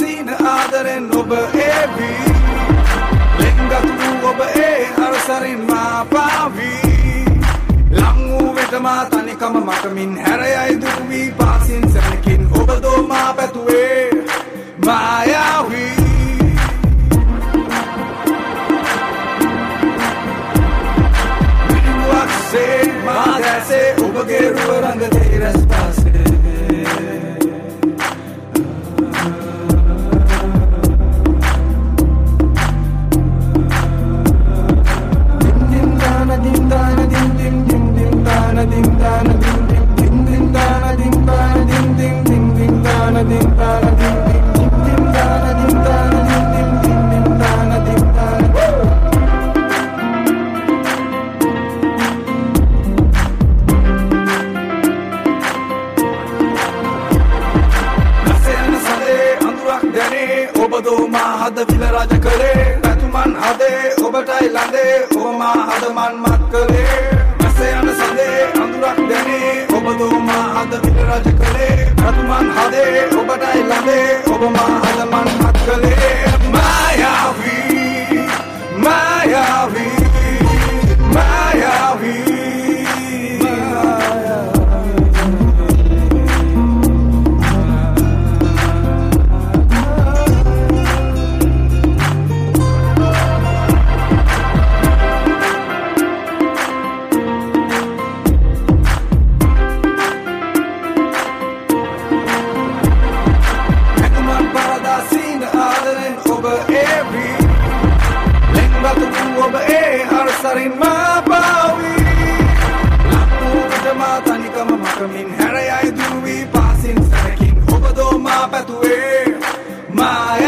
සීන ආදරෙන් ඔබ ඒවි ලෙංගතු ඔබ ඒ අරසරින් මා පාවී ලං වූ වෙත මා තනිකම මකමින් හැරයයි දුවී පාසින් සැනකින් ඔබ දෝ මා පැතුවේ මායාවී මිනිමුවක්සේ මා දැසේ ඔබගේ රුව රඟ තේරස් පාසේ ඔබදෝ මා හද විල රජ කළේ පැතුමන් හදේ ඔබටයි ළඳේ ඔබ මා හද මන් මත් කළේ මැස යන සඳේ අඳුරක් දැනේ ඔබදෝ මා හද විල රජ කළේ පැතුමන් හදේ ඔබටයි ළඳේ ඔබ මා හද මන් මත් කළේ මායාවී මායාවී මායාවී ඔබ ඒ අරසරින් මා පාවී ලක්වූට මා තනිකම මකමින් හැරයයි දුවී පාසින් සැනකින් ඔබ දෝ මා පැතුවේ මා